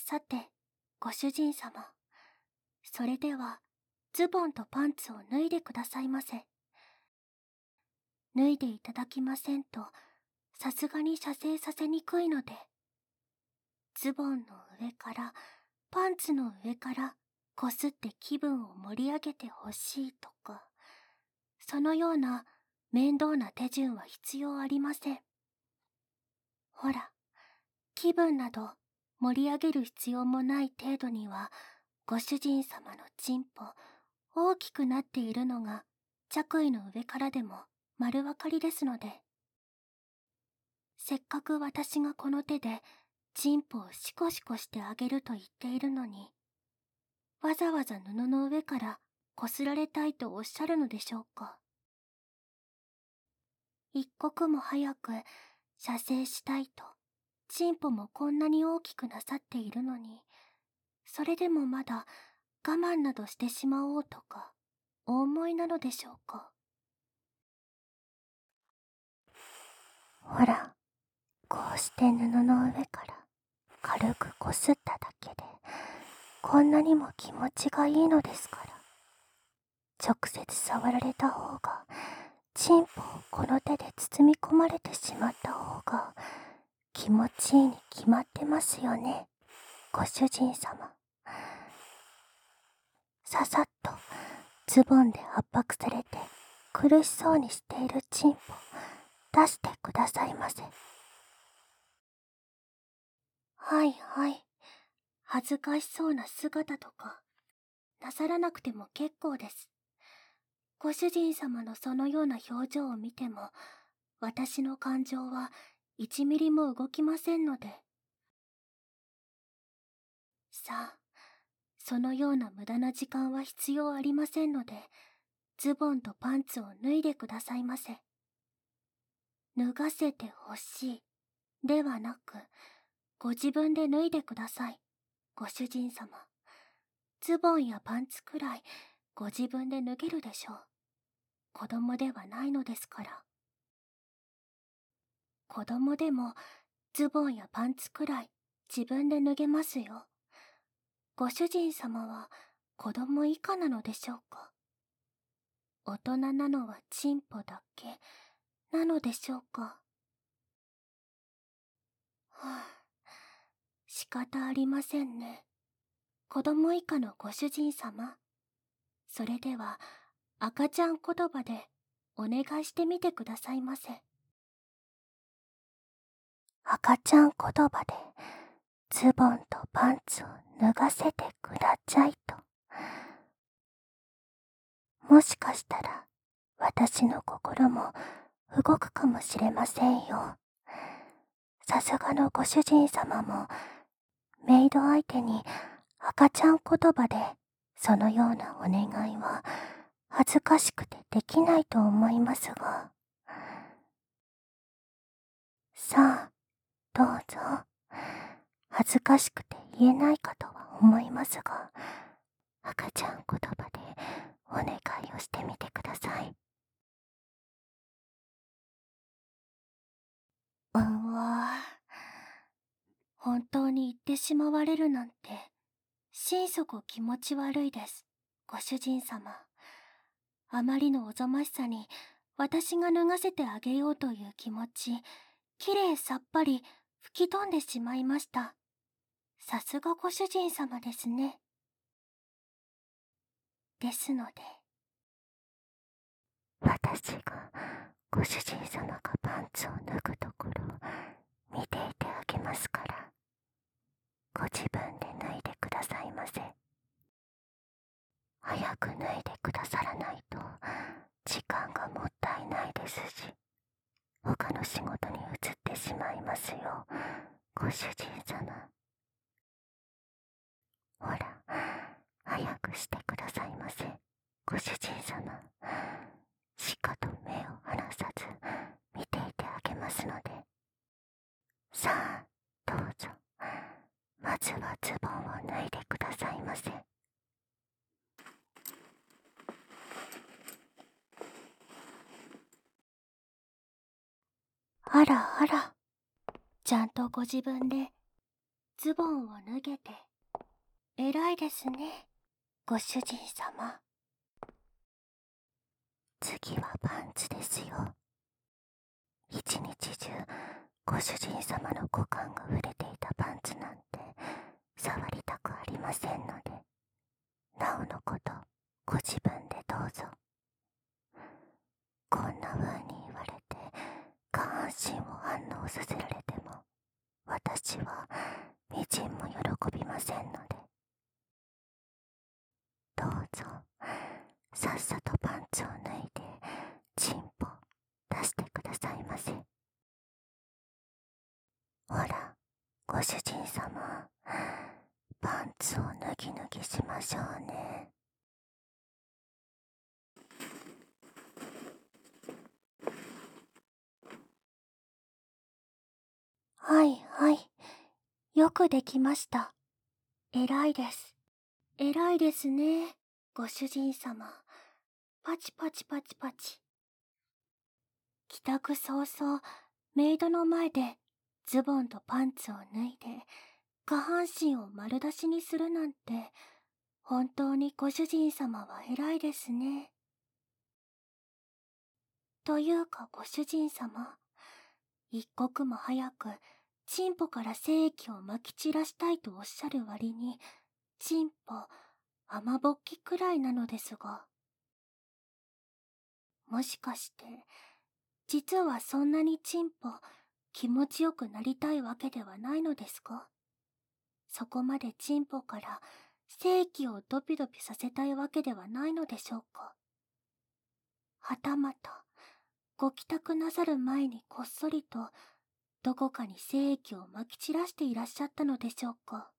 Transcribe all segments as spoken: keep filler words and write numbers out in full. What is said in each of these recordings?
さて、ご主人様。それでは、ズボンとパンツを脱いでくださいませ。脱いでいただきませんと、さすがに射精させにくいので、ズボンの上から、パンツの上から、こすって気分を盛り上げてほしいとか、そのような面倒な手順は必要ありません。ほら、気分など盛り上げる必要もない程度には、ご主人様のチンポ、大きくなっているのが着衣の上からでも丸分かりですので、せっかく私がこの手でチンポをシコシコしてあげると言っているのに、わざわざ布の上からこすられたいとおっしゃるのでしょうか。一刻も早く射精したいと、チンポもこんなに大きくなさっているのに、それでもまだ我慢などしてしまおうとか、お思いなのでしょうか。ほら、こうして布の上から軽くこすっただけで、こんなにも気持ちがいいのですから。直接触られた方が、チンポをこの手で包み込まれてしまった方が、気持ちいいに決まってますよね、ご主人様。ささっとズボンで圧迫されて苦しそうにしているチンポ出してくださいませ。はいはい、恥ずかしそうな姿とかなさらなくても結構です。ご主人様のそのような表情を見ても、私の感情はいちミリも動きませんので。さあ、そのような無駄な時間は必要ありませんので、ズボンとパンツを脱いでくださいませ。脱がせてほしいではなく、ご自分で脱いでください、ご主人様。ズボンやパンツくらいご自分で脱げるでしょう。子供ではないのですから。子供でもズボンやパンツくらい自分で脱げますよ。ご主人様は子供以下なのでしょうか。大人なのはチンポだけなのでしょうか。はあ、仕方ありませんね。子供以下のご主人様。それでは赤ちゃん言葉でお願いしてみてくださいませ。赤ちゃん言葉でズボンとパンツを脱がせてくだちゃいと。もしかしたら私の心も動くかもしれませんよ。さすがのご主人様もメイド相手に赤ちゃん言葉でそのようなお願いは恥ずかしくてできないと思いますが。さあ、どうぞ。恥ずかしくて言えないかとは思いますが、赤ちゃん言葉でお願いをしてみてください。うわぁ、本当に言ってしまわれるなんて、心底気持ち悪いです、ご主人様。あまりのおぞましさに、私が脱がせてあげようという気持ち、きれいさっぱり吹き飛んでしまいました。さすがご主人様ですね。ですので、私がご主人様がパンツを脱ぐところを見ていてあげますから、ご自分で脱いでくださいませ。早く脱いでくださらないと時間がもったいないですし、他の仕事に移ってしまいますよ、ご主人様。ほら、早くしてくださいませ、ご主人様。しかと目を離さず見ていてあげますので。さあ、どうぞ。まずはズボンを脱いでくださいませ。あらあら、ちゃんとご自分でズボンを脱げて。偉いですね、ご主人様。次はパンツですよ。一日中ご主人様の股間が触れていたパンツなんて触りたくありませんので、なおのことご自分でどうぞ。こんな風に言われて下半身を反応させられても、私はみじんも喜びませんので、どうぞさっさとパンツを脱いでチンポ出してくださいませ。ほら、ご主人様、パンツを脱ぎ脱ぎしましょうね。はいはい、よくできました。偉いです。偉いですね、ご主人様。パチパチパチパチ。帰宅早々、メイドの前でズボンとパンツを脱いで下半身を丸出しにするなんて、本当にご主人様は偉いですね。というかご主人様、一刻も早くチンポから精液をまき散らしたいとおっしゃる割に、チンポ雨ぼっきくらいなのですが、もしかして実はそんなにチンポ気持ちよくなりたいわけではないのですか？そこまでチンポから精液をドピドピさせたいわけではないのでしょうか？はたまたご帰宅なさる前にこっそりとどこかに精液をまき散らしていらっしゃったのでしょうか？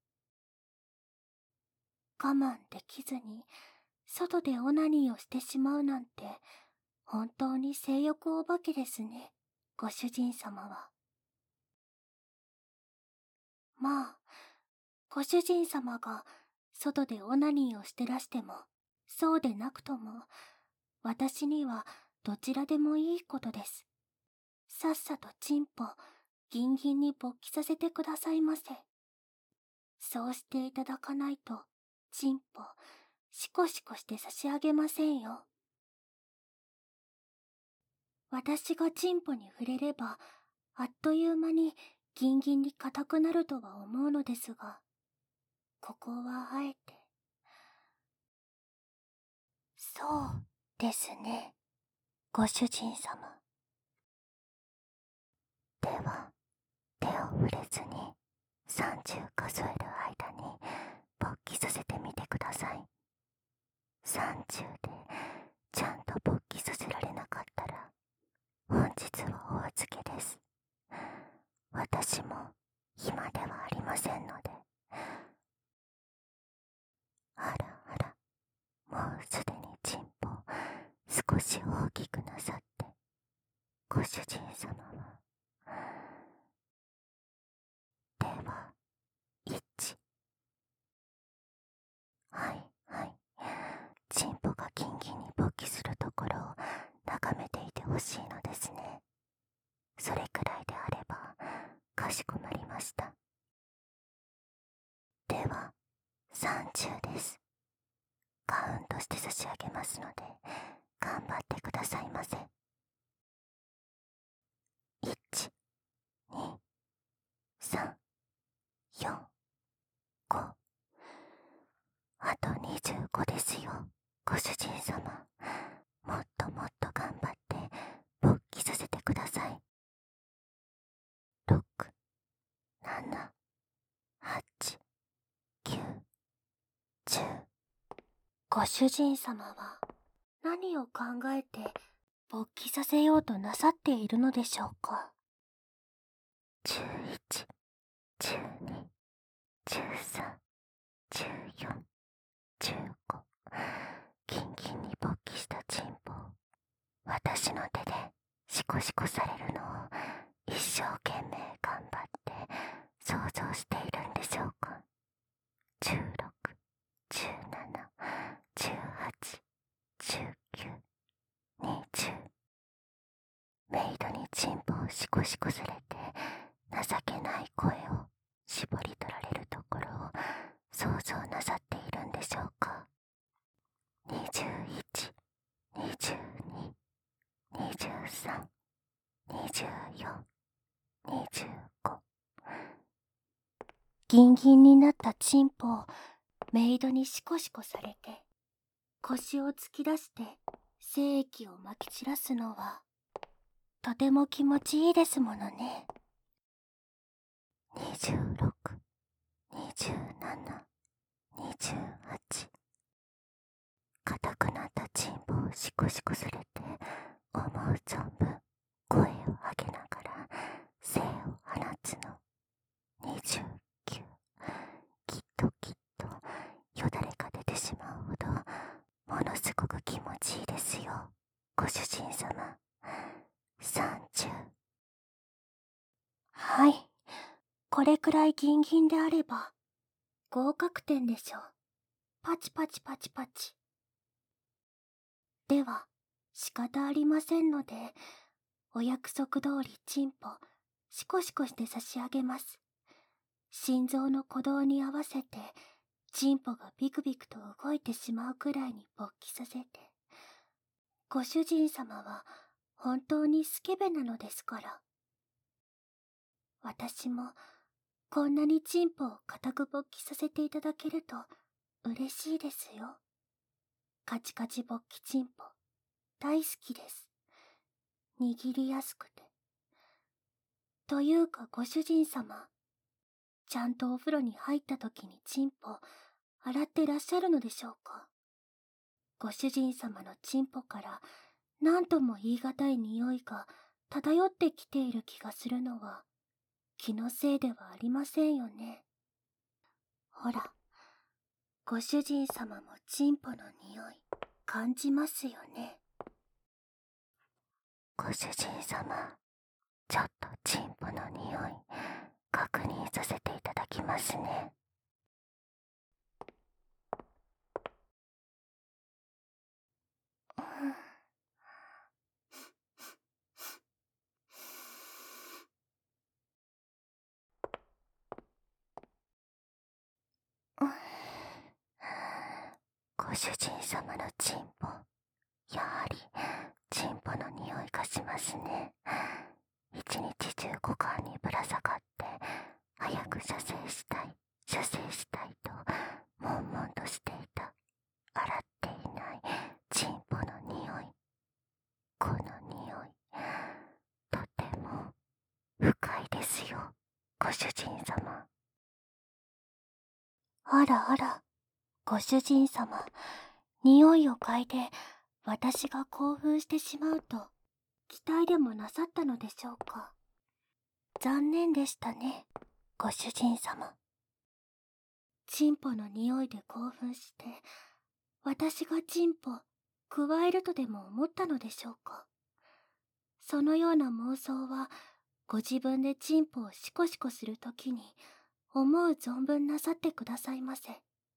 我慢できずに外でオナニーをしてしまうなんて、本当に性欲お化けですね、ご主人様は。まあ、ご主人様が外でオナニーをしてらしてもそうでなくとも、私にはどちらでもいいことです。さっさとチンポギンギンに勃起させてくださいませ。そうしていただかないとチンポシコシコして差し上げませんよ。私がチンポに触れればあっという間にギンギンに硬くなるとは思うのですが、ここはあえて。そうですね、ご主人様。では手を触れずにさんじゅう数える間に勃起させてみてください。さんじゅうでちゃんと勃起させられなかったら本日はお預けです。私も暇ではありませんので。あらあら、もうすでにチンポ少し大きくなさって、ご主人様は。では、いち。はいはい。チンポがギンギンに勃起するところを眺めていてほしいのですね。それくらいであればかしこまりました。ではさんじゅうです。カウントして差し上げますので頑張ってくださいませ。いち、に、さん、よん、ご。あとにじゅうごですよ、ご主人様。もっともっと頑張って勃起させてください。ろく、なな、はち、きゅう、じゅう。ご主人様は何を考えて勃起させようとなさっているのでしょうか。じゅういち、じゅうに、じゅうさん、じゅうよん、じゅうご。キンキンに勃起したチンポを私の手でシコシコされるのを一生懸命頑張って想像しているんでしょうか。じゅうろく、じゅうなな、じゅうはち、じゅうきゅう、にじゅう。メイドにチンポをシコシコされて情けない声を絞りギンギンになったチンポをメイドにシコシコされて、腰を突き出して精液をまき散らすのはとても気持ちいいですものね。にじゅうろく、にじゅうなな、にじゅうはち。硬くなったチンポをシコシコされて、思う存分声を上げながら精を放つの。にじゅうきゅう。きっときっとよだれが出てしまうほどものすごく気持ちいいですよ、ご主人様。さんじゅう。はい、これくらいギンギンであれば合格点でしょう。パチパチパチパチ。では仕方ありませんので、お約束通りチンポシコシコして差し上げます。心臓の鼓動に合わせてチンポがビクビクと動いてしまうくらいに勃起させて、ご主人様は本当にスケベなのですから。私もこんなにチンポを固く勃起させていただけると嬉しいですよ。カチカチ勃起チンポ大好きです。握りやすくて。というかご主人様、ちゃんとお風呂に入った時にチンポ洗ってらっしゃるのでしょうか。ご主人様のチンポから何とも言い難い匂いが漂ってきている気がするのは気のせいではありませんよね。ほら、ご主人様もチンポの匂い感じますよね。ご主人様、ちょっとチンポの匂い確認させていただきますね。ご主人様のチンポ、やはりチンポの匂いがしますね。一日中股間にぶら下がって早く射精したい射精したいと悶々としていた洗っていないチンポの匂い。この匂いとても深いですよ、ご主人様。あらあら、ご主人様、匂いを嗅いで私が興奮してしまうと期待でもなさったのでしょうか。残念でしたね、ご主人様。チンポの匂いで興奮して私がチンポ加えるとでも思ったのでしょうか。そのような妄想はご自分でチンポをシコシコするときに思う存分なさってくださいませ。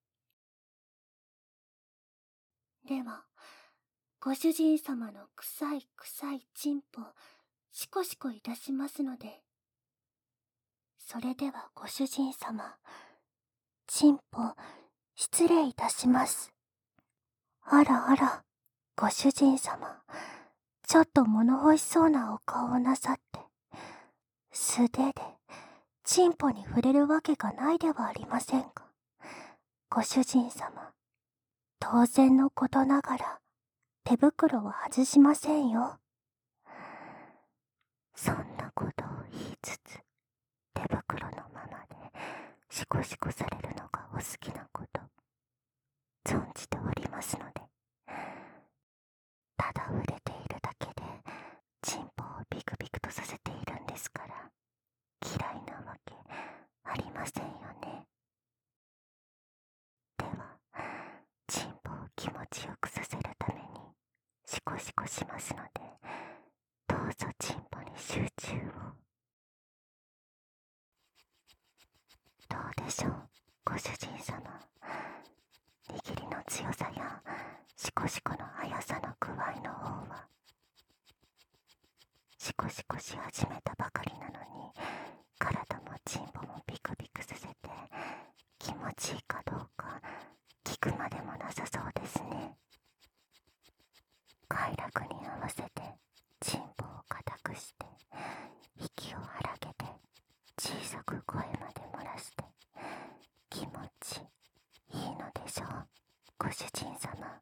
ではご主人様の臭い臭いチンポシコシコいたしますので。それではご主人様、チンポ失礼いたします。あらあら、ご主人様、ちょっと物欲しそうなお顔をなさって、素手でチンポに触れるわけがないではありませんか。ご主人様、当然のことながら手袋は外しませんよ。そんなことを言いつつ、手袋のままでシコシコされるのがお好きなこと、存じておりますので。ただ触れているだけでチンポをビクビクとさせているんですから、嫌いなわけありませんよね。では、チンポを気持ちよくさせるためにシコシコしますので、どうぞチンポに集中を。どうでしょう、ご主人様。握りの強さやシコシコの速さの具合の方は、シコシコし始めたばかりなのに体もチンポもビクビクさせて気持ちいいかどうか聞くまでもなさそうですね。快楽に合わせてチンポを固くして息を荒げて小さく声まで漏らしてでしょう、ご主人様。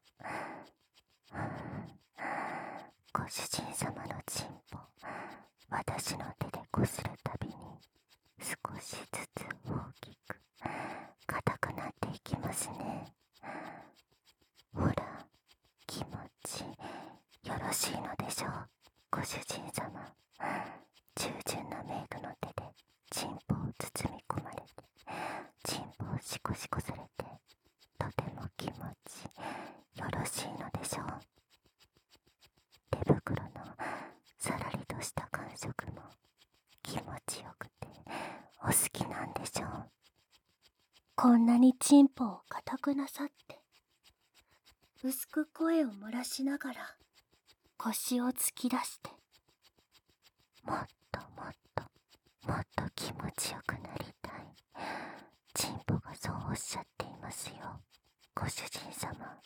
ご主人様のチンポ、私の手でこするたびに少しずつ大きく硬くなっていきますね。ほら、気持ちよろしいのでしょう、ご主人様。従順なメイドの手でチンポを包み込まれて、チンポをシコシコされて、とても気持ちよろしいのでしょう。手袋のさらりとした感触も気持ちよくてお好きなんでしょう。こんなにチンポを固くなさって、薄く声を漏らしながら腰を突き出して、もっともっともっと気持ちよくなりたい、チンポがそうおっしゃっていますよ、ご主人様。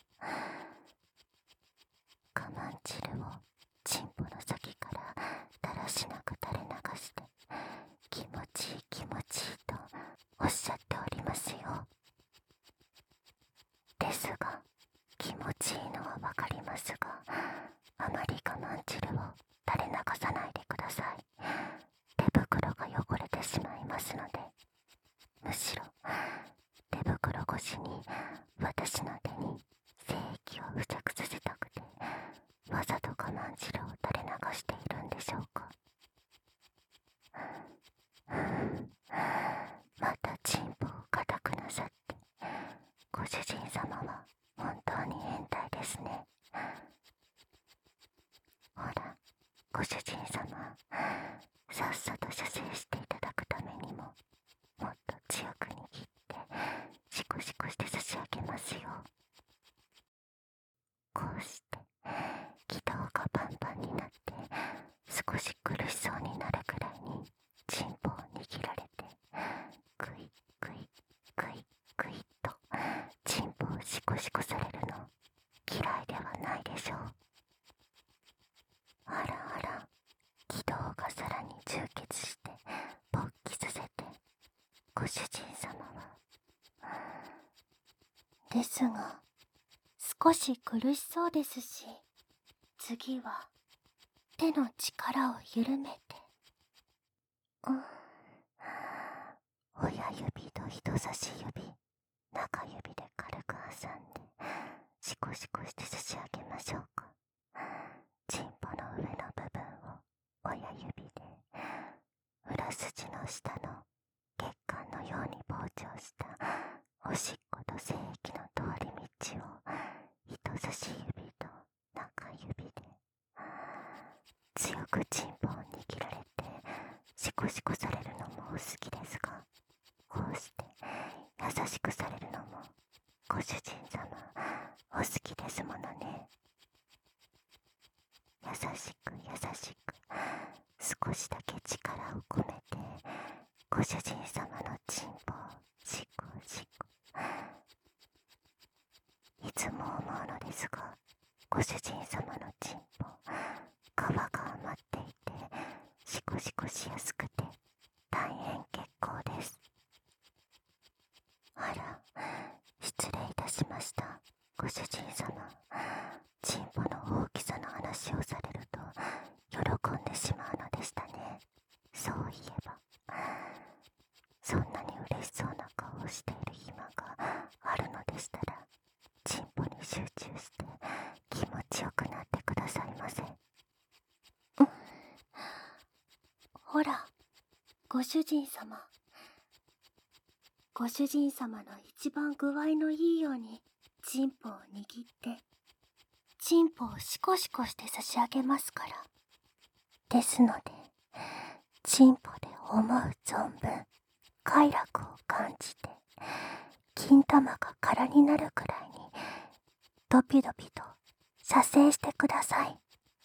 カマンチルをチンポの先からだらしなく垂れ流して、気持ちいい気持ちいいとおっしゃっておりますよ。ですが、気持ちいいのはわかりますが、あまりカマンチルを垂れ流さないでください。手袋が汚れてしまいますので、むしろ手袋越しに私の手に精液を付着させたくて、わざとカマンチルを垂れ流しているんでしょうか。またチンポを固くなさって、ご主人様は本当に変態ですね。ほら、ご主人様、さっさと射精していただくためにも、もっと強く握ってシコシコして差し上げますよ。こうして気道がパンパンになって、少し苦しそうになるくらいにチンポを握られて、グイグイグイグイとチンポをシコシコされるの嫌いではないでしょう。あらあら、気道がさらに充血して勃起させて、ご主人様はですが、少し苦しそうですし、次は手の力を緩めて、うん、親指と人差し指、中指で軽く挟んでシコシコして差し上げましょうか。チンポの上の部分を親指で、裏筋の下の血管のように膨張したおしっこと精液の通り道を人差し指と中指で強くチンポを握られてシコシコされるのもお好きですが、こうして優しくされるのもご主人様お好きですものね。優しく優しく少しだけ力を込めて、ご主人様のチンポをシコシコ。いつも思うのですが、ご主人様のチンポ、皮が余っていてシコシコしやすくて大変結構です。あら、失礼いたしました、ご主人様。チンポの大きさの話をされると喜んでしまうのでしたね。そういえば、そんなに嬉しそうな顔をしている暇があるのでしたら、チンポに集中して気持ちよくなってくださいませ。うん、ほら、ご主人様。ご主人様の一番具合のいいようにチンポを握ってチンポをシコシコして差し上げますから。ですので、チンポで思う存分快楽を感じて、金玉が空になるくらいにドピドピと射精してください。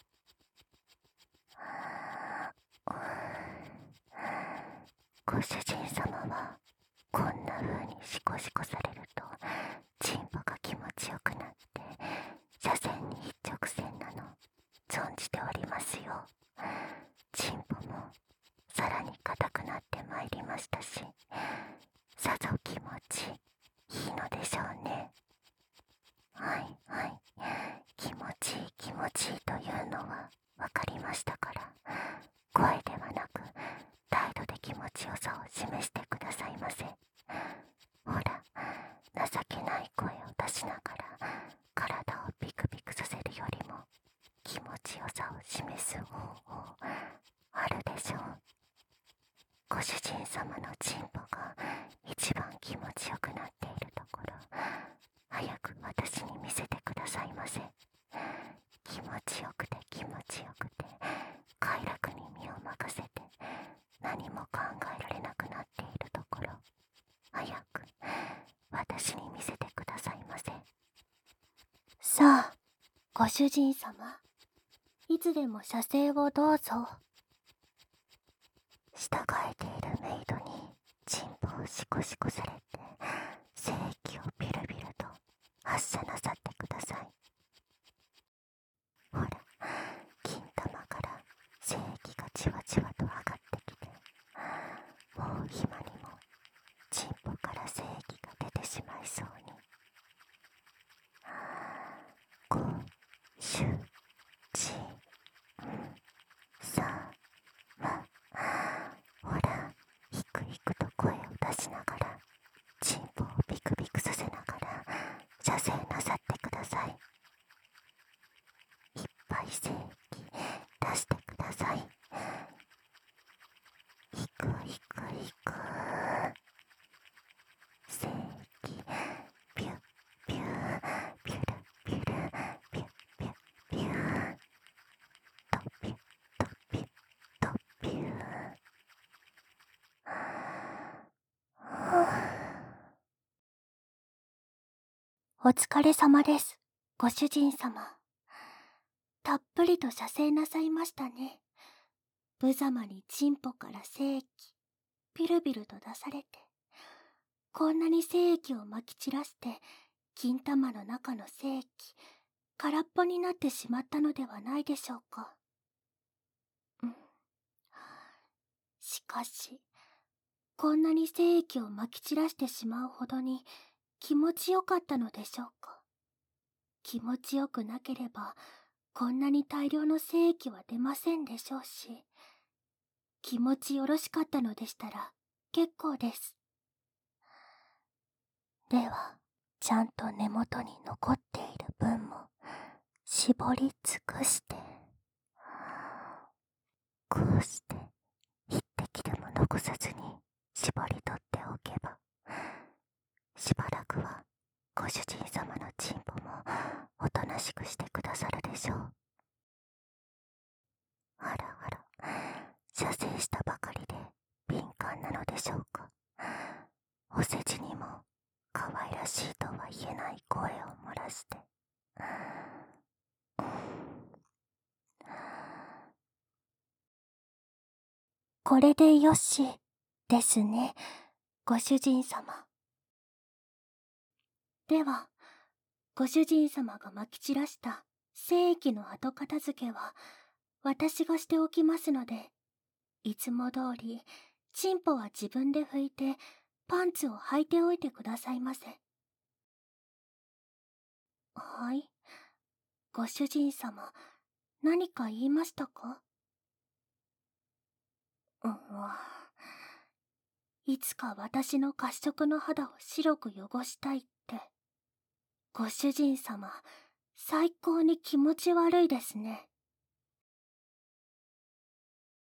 ご主人様はこんな風にシコシコされるとチンポが気持ちよくなって射線に一直線なの存じておりますよ。チンポもさらに硬くなってまいりましたし、さぞ気持ちいいのでしょうね。 はいはい。気持ちいい気持ちいいというのはわかりましたから、声ではなく態度で気持ちよさを示してくださいませ。ほら、情けない声を出しながら体をビクビクさせるよりも気持ちよさを示す方法あるでしょう。ご主人様のチンポが一番気持ちよくなっているところ、早く私に見せてくださいませ。気持ちよくて気持ちよくて快楽に身を任せて何も考えられなくなっているところ、早く私に見せてくださいませ。さあ、ご主人様、いつでも射精をどうぞ。従えているメイドにチンポをシコシコされて精液をビルビルと発射なさってください。ほら、金玉から精液がじわじわと上がってきて、もう今にもチンポから精液が出てしまいそうに。ご、しゅ、ち、ん、さ、ま。ほら、ひくひくと声を出しながらチンポをビクビクさせながら射精なさってください。いっぱい精液出してください。ひくひくひく。精液ピュッピューピュルピュルピュッピュッピュートピュットピュットピュー。お疲れ様です、ご主人様。たっぷりと射精なさいましたね。無様にチンポから精液、ビルビルと出されて、こんなに精液をまき散らして、金玉の中の精液、空っぽになってしまったのではないでしょうか。うん。しかし、こんなに精液をまき散らしてしまうほどに気持ちよかったのでしょうか。気持ちよくなければ、こんなに大量の精液は出ませんでしょうし、気持ちよろしかったのでしたら結構です。では、ちゃんと根元に残っている分も絞り尽くして、こうして一滴でも残さずに絞り取っておけば、しばらくはご主人様のチンポもおとなしくしてくださるでしょう。あらあら、射精したばかりで敏感なのでしょうか。お世辞にも可愛らしいとは言えない声を漏らして、これでよしですね、ご主人様。では、ご主人様がまき散らした精液の後片付けは私がしておきますので、いつも通りチンポは自分で拭いてパンツを履いておいてくださいませ。はい、ご主人様、何か言いましたか？うん、いつか私の褐色の肌を白く汚したいって。ご主人様、最高に気持ち悪いですね。